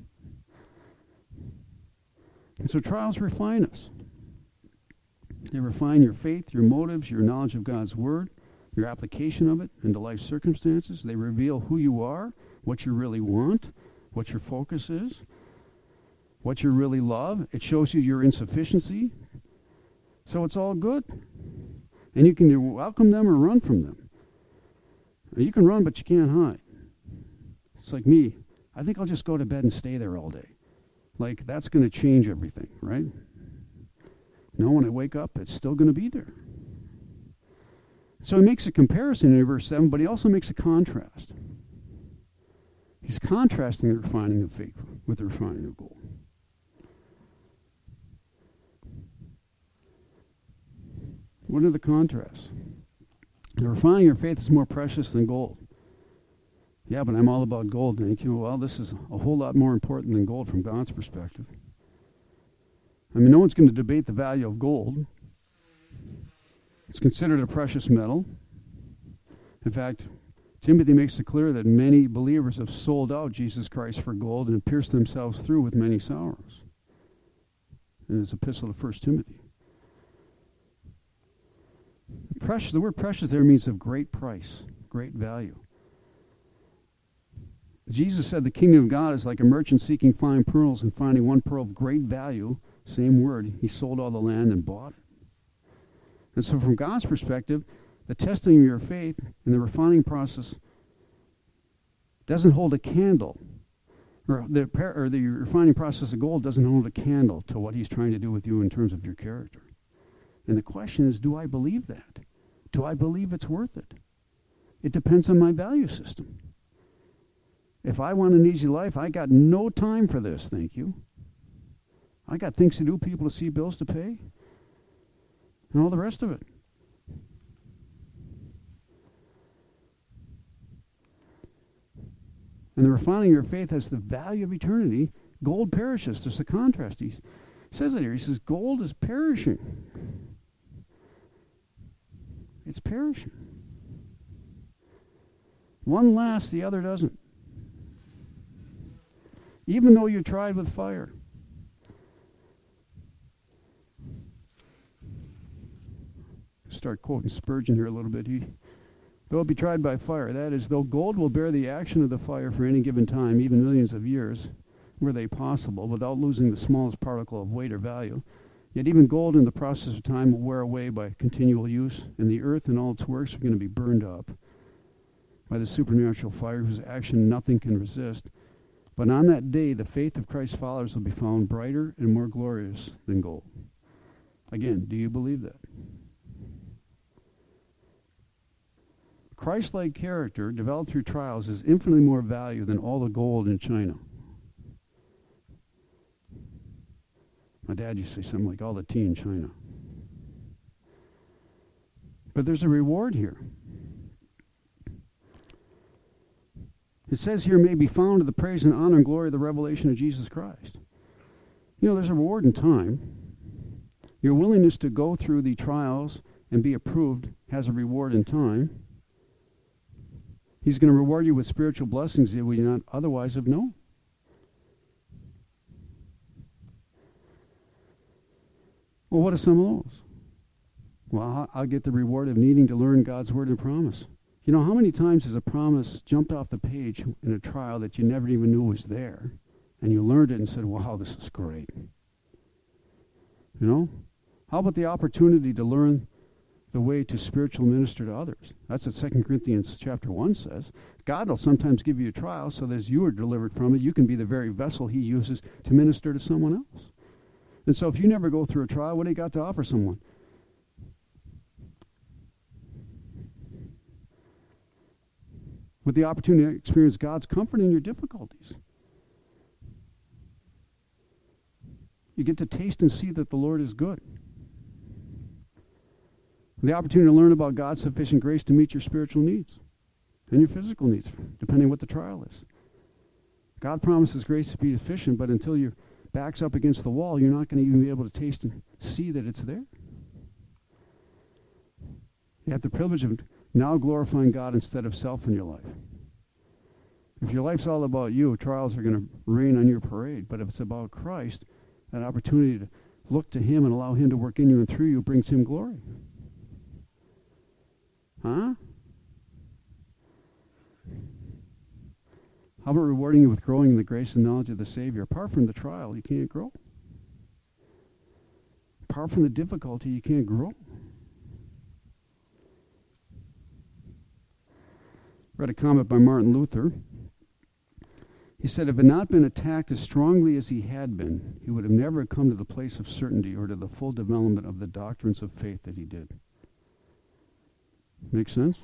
And so trials refine us. They refine your faith, your motives, your knowledge of God's word, your application of it into life circumstances. They reveal who you are, what you really want, what your focus is, what you really love. It shows you your insufficiency. So it's all good. And you can either welcome them or run from them. You can run, but you can't hide. It's like me. I think I'll just go to bed and stay there all day. Like, that's going to change everything, right? No, when I wake up, it's still going to be there. So he makes a comparison in verse seven, but he also makes a contrast. He's contrasting the refining of faith with the refining of gold. What are the contrasts? The refining of faith is more precious than gold. Yeah, but I'm all about gold. Thank you. Well, this is a whole lot more important than gold from God's perspective. I mean, no one's going to debate the value of gold. It's considered a precious metal. In fact, Timothy makes it clear that many believers have sold out Jesus Christ for gold and pierced themselves through with many sorrows. In his epistle to First Timothy. Precious, the word precious there means of great price, great value. Jesus said the kingdom of God is like a merchant seeking fine pearls and finding one pearl of great value. Same word. He sold all the land and bought it. And so from God's perspective, the testing of your faith and the refining process doesn't hold a candle. Or the, or the refining process of gold doesn't hold a candle to what he's trying to do with you in terms of your character. And the question is, do I believe that? Do I believe it's worth it? It depends on my value system. If I want an easy life, I got no time for this, thank you. I got things to do, people to see, bills to pay, and all the rest of it. And the refining of your faith has the value of eternity. Gold perishes. There's a contrast. He says it here. He says, gold is perishing. It's perishing. One lasts, the other doesn't. Even though you tried with fire. Start quoting Spurgeon here a little bit. He, though it be tried by fire, that is, though gold will bear the action of the fire for any given time, even millions of years, were they possible, without losing the smallest particle of weight or value, yet even gold in the process of time will wear away by continual use, and the earth and all its works are going to be burned up by the supernatural fire whose action nothing can resist. But on that day, the faith of Christ's followers will be found brighter and more glorious than gold. Again, do you believe that? Christ-like character developed through trials is infinitely more value than all the gold in China. My dad used to say something like all the tea in China. But there's a reward here. It says here, may be found to the praise and honor and glory of the revelation of Jesus Christ. You know, there's a reward in time. Your willingness to go through the trials and be approved has a reward in time. He's going to reward you with spiritual blessings that we not otherwise have known. Well, what are some of those? Well, I'll get the reward of needing to learn God's word and promise. You know, how many times has a promise jumped off the page in a trial that you never even knew was there, and you learned it and said, wow, this is great. You know? How about the opportunity to learn the way to spiritual minister to others? That's what Second Corinthians chapter one says. God will sometimes give you a trial so that as you are delivered from it, you can be the very vessel he uses to minister to someone else. And so if you never go through a trial, what do you got to offer someone? With the opportunity to experience God's comfort in your difficulties. You get to taste and see that the Lord is good. The opportunity to learn about God's sufficient grace to meet your spiritual needs and your physical needs, depending on what the trial is. God promises grace to be sufficient, but until your back's up against the wall, you're not going to even be able to taste and see that it's there. You have the privilege of now glorifying God instead of self in your life. If your life's all about you, trials are going to rain on your parade. But if it's about Christ, that opportunity to look to him and allow him to work in you and through you brings him glory. Huh? How about rewarding you with growing in the grace and knowledge of the Savior? Apart from the trial, you can't grow. Apart from the difficulty, you can't grow. Read a comment by Martin Luther. He said, if it had not been attacked as strongly as he had been, he would have never come to the place of certainty or to the full development of the doctrines of faith that he did. Make sense?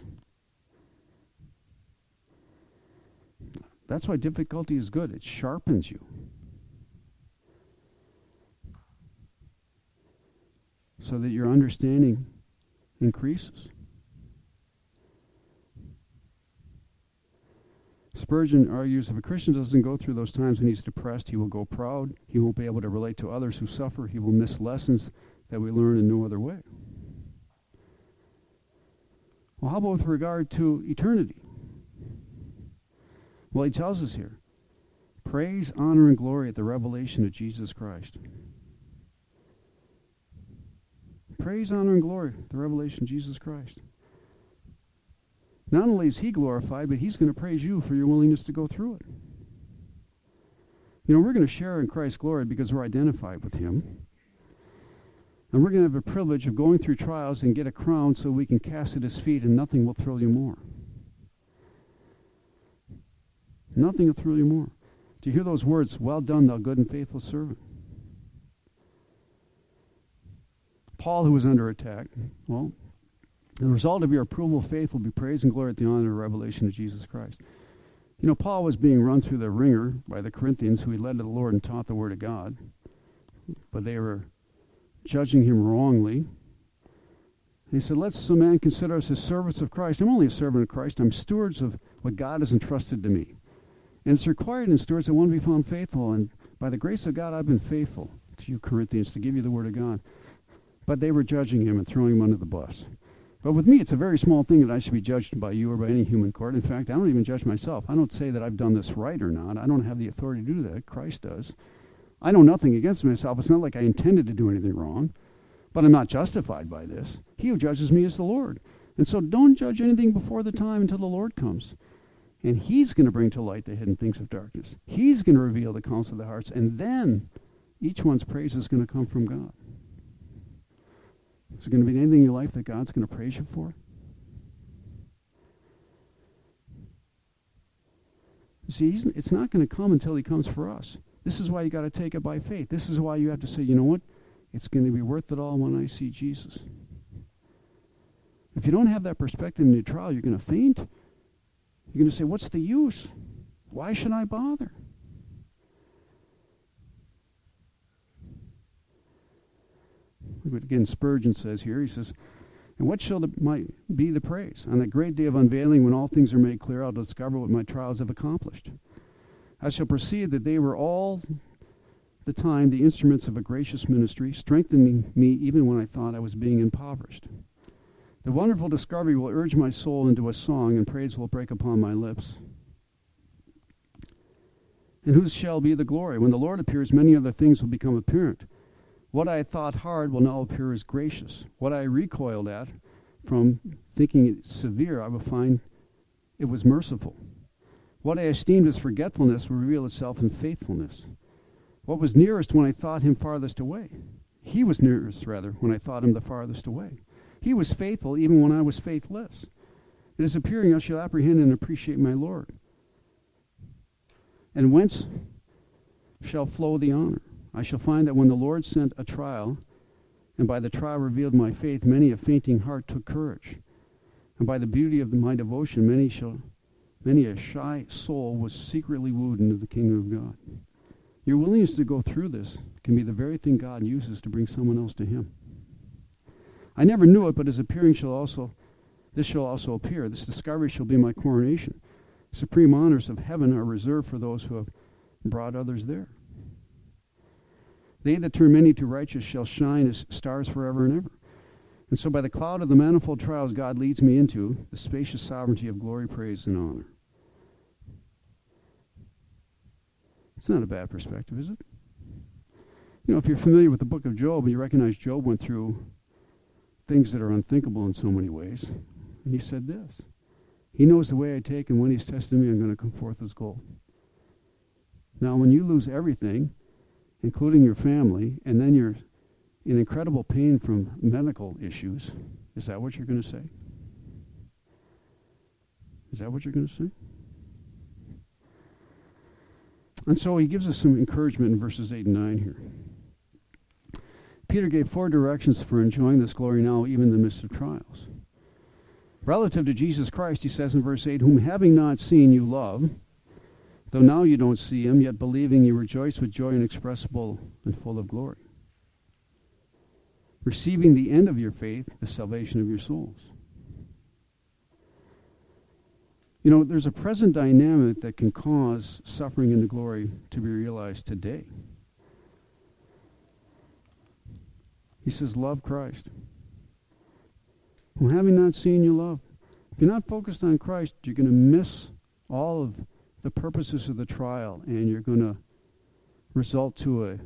That's why difficulty is good. It sharpens you. So that your understanding increases. Spurgeon argues if a Christian doesn't go through those times when he's depressed, he will go proud. He won't be able to relate to others who suffer. He will miss lessons that we learn in no other way. Well, how about with regard to eternity? Well, he tells us here, praise, honor, and glory at the revelation of Jesus Christ. Praise, honor, and glory at the revelation of Jesus Christ. not only is he glorified, but he's going to praise you for your willingness to go through it. You know, we're going to share in Christ's glory because we're identified with him. And we're going to have a privilege of going through trials and get a crown so we can cast at his feet, and nothing will thrill you more. Nothing will thrill you more. To hear those words, "Well done, thou good and faithful servant." Paul, who was under attack, well, the result of your approval of faith will be praise and glory at the honor and revelation of Jesus Christ. You know, Paul was being run through the ringer by the Corinthians, who he led to the Lord and taught the Word of God. But they were judging him wrongly. He said, "Let some man consider us as servants of Christ." I'm only a servant of Christ. I'm stewards of what God has entrusted to me. And it's required in stewards that one be found faithful. And by the grace of God, I've been faithful to you, Corinthians, to give you the Word of God. But they were judging him and throwing him under the bus. But with me, it's a very small thing that I should be judged by you or by any human court. In fact, I don't even judge myself. I don't say that I've done this right or not. I don't have the authority to do that. Christ does. I know nothing against myself. It's not like I intended to do anything wrong. But I'm not justified by this. He who judges me is the Lord. And so don't judge anything before the time until the Lord comes. And he's going to bring to light the hidden things of darkness. He's going to reveal the counsel of the hearts. And then each one's praise is going to come from God. Is there going to be anything in your life that God's going to praise you for? See, he's, it's not going to come until he comes for us. This is why you got to take it by faith. This is why you have to say, you know what? It's going to be worth it all when I see Jesus. If you don't have that perspective in your trial, you're going to faint. You're going to say, what's the use? Why should I bother? Look what again Spurgeon says here. He says, "And what shall the, my, be the praise? On that great day of unveiling, when all things are made clear, I'll discover what my trials have accomplished. I shall perceive that they were all the time the instruments of a gracious ministry, strengthening me even when I thought I was being impoverished. The wonderful discovery will urge my soul into a song, and praise will break upon my lips. And whose shall be the glory? When the Lord appears, many other things will become apparent. What I thought hard will now appear as gracious. What I recoiled at from thinking it severe, I will find it was merciful. What I esteemed as forgetfulness will reveal itself in faithfulness. What was nearest when I thought him farthest away? He was nearest, rather, when I thought him the farthest away. He was faithful even when I was faithless. It is appearing I shall apprehend and appreciate my Lord. And whence shall flow the honor? I shall find that when the Lord sent a trial, and by the trial revealed my faith, many a fainting heart took courage. And by the beauty of my devotion, many shall, many a shy soul was secretly wooed into the kingdom of God. Your willingness to go through this can be the very thing God uses to bring someone else to him. I never knew it, but his appearing shall also, this shall also appear. This discovery shall be my coronation. Supreme honors of heaven are reserved for those who have brought others there. They that turn many to righteous shall shine as stars forever and ever. And so by the cloud of the manifold trials God leads me into, the spacious sovereignty of glory, praise, and honor. It's not a bad perspective, is it? You know, if you're familiar with the book of Job, you recognize Job went through things that are unthinkable in so many ways. And he said this, he knows the way I take, and when he's tested me, I'm going to come forth as gold. Now, when you lose everything, including your family, and then you're in incredible pain from medical issues, is that what you're going to say? Is that what you're going to say? And so he gives us some encouragement in verses eight and nine here. Peter gave four directions for enjoying this glory now, even in the midst of trials. Relative to Jesus Christ, he says in verse eight, whom having not seen you love, though now you don't see him, yet believing you rejoice with joy inexpressible and full of glory, receiving the end of your faith, the salvation of your souls. You know, there's a present dynamic that can cause suffering and the glory to be realized today. He says, love Christ. Whom having not seen you love. If you're not focused on Christ, you're going to miss all of the purposes of the trial, and you're going to result to a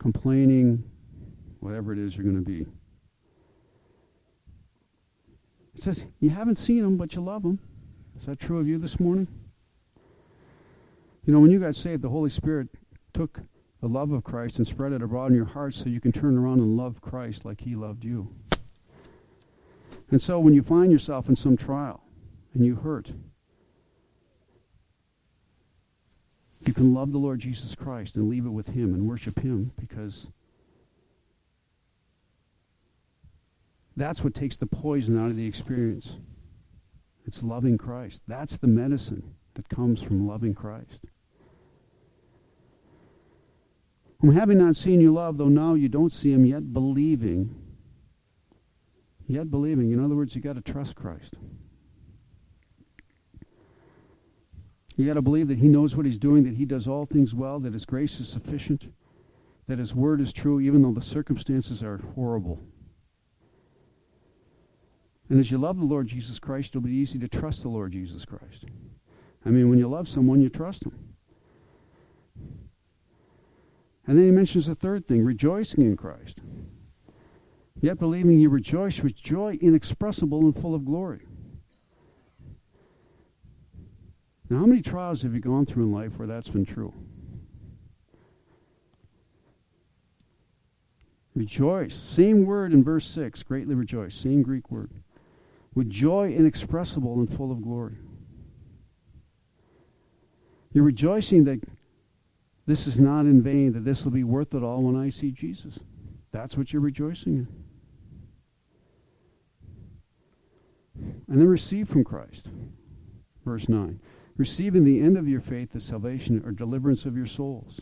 complaining, whatever it is you're going to be. It says, you haven't seen him, but you love him. Is that true of you this morning? You know, when you got saved, the Holy Spirit took the love of Christ and spread it abroad in your heart so you can turn around and love Christ like he loved you. And so when you find yourself in some trial and you hurt, you can love the Lord Jesus Christ and leave it with him and worship him, because that's what takes the poison out of the experience. It's loving Christ. That's the medicine that comes from loving Christ. Whom having not seen you love, though now you don't see him, yet believing. Yet believing. In other words, you got to trust Christ. You got to believe that he knows what he's doing, that he does all things well, that his grace is sufficient, that his word is true, even though the circumstances are horrible. And as you love the Lord Jesus Christ, it'll be easy to trust the Lord Jesus Christ. I mean, when you love someone, you trust him. And then he mentions a third thing, rejoicing in Christ. Yet believing you rejoice with joy inexpressible and full of glory. Now, how many trials have you gone through in life where that's been true? Rejoice. Same word in verse six, greatly rejoice. Same Greek word. With joy inexpressible and full of glory. You're rejoicing that this is not in vain, that this will be worth it all when I see Jesus. That's what you're rejoicing in. And then receive from Christ. Verse nine. Receiving the end of your faith, the salvation or deliverance of your souls.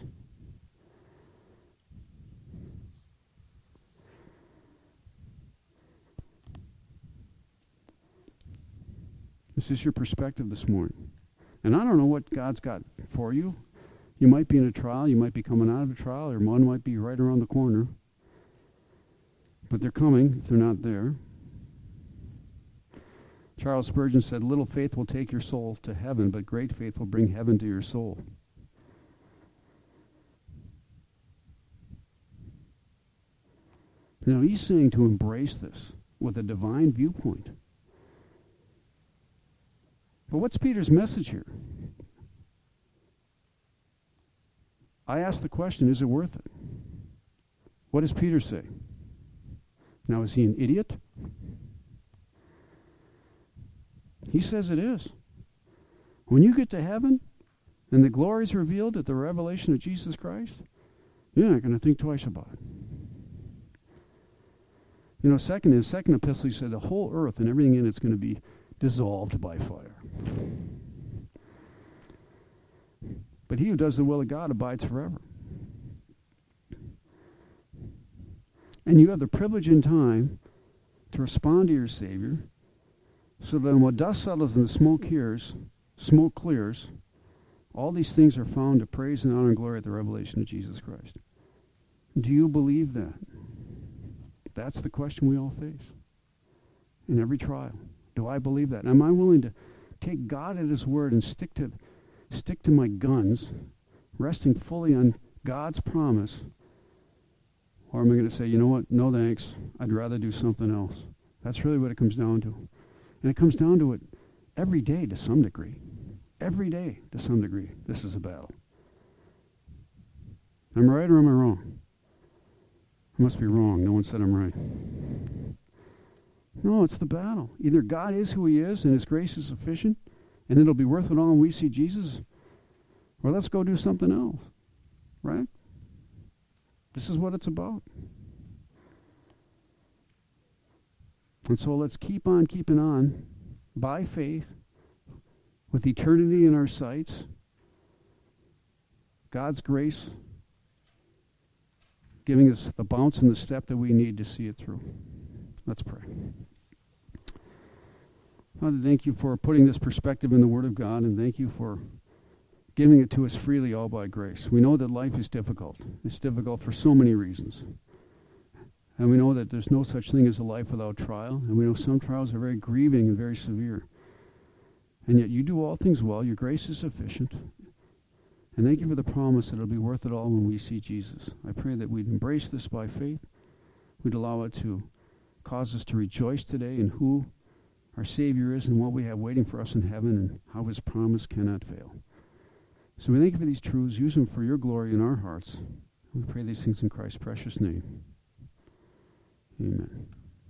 This is your perspective this morning. And I don't know what God's got for you. You might be in a trial. You might be coming out of a trial. Or one might be right around the corner. But they're coming if they're not there. Charles Spurgeon said, little faith will take your soul to heaven, but great faith will bring heaven to your soul. Now, he's saying to embrace this with a divine viewpoint. But what's Peter's message here? I ask the question, is it worth it? What does Peter say? Now, is he an idiot? He says it is. When you get to heaven and the glory is revealed at the revelation of Jesus Christ, you're not going to think twice about it. You know, second is second epistle, he said the whole earth and everything in it's going to be dissolved by fire. But he who does the will of God abides forever. And you have the privilege in time to respond to your Savior, so that when dust settles and the smoke clears, smoke clears, all these things are found to praise and honor and glory at the revelation of Jesus Christ. Do you believe that? That's the question we all face in every trial. Do I believe that? Am I willing to take God at his word and stick to stick to my guns, resting fully on God's promise? Or am I going to say, you know what, no thanks, I'd rather do something else? That's really what it comes down to. And it comes down to it every day to some degree. Every day to some degree. This is a battle. Am I right or am I wrong? I must be wrong. No one said I'm right. No, it's the battle. Either God is who he is and his grace is sufficient and it'll be worth it all when we see Jesus, or let's go do something else. Right? This is what it's about. And so let's keep on keeping on by faith with eternity in our sights, God's grace giving us the bounce and the step that we need to see it through. Let's pray. Father, thank you for putting this perspective in the Word of God, and thank you for giving it to us freely all by grace. We know that life is difficult. It's difficult for so many reasons. And we know that there's no such thing as a life without trial. And we know some trials are very grieving and very severe. And yet you do all things well. Your grace is sufficient. And thank you for the promise that it'll be worth it all when we see Jesus. I pray that we'd embrace this by faith. We'd allow it to cause us to rejoice today in who our Savior is and what we have waiting for us in heaven and how his promise cannot fail. So we thank you for these truths. Use them for your glory in our hearts. We pray these things in Christ's precious name. Amen.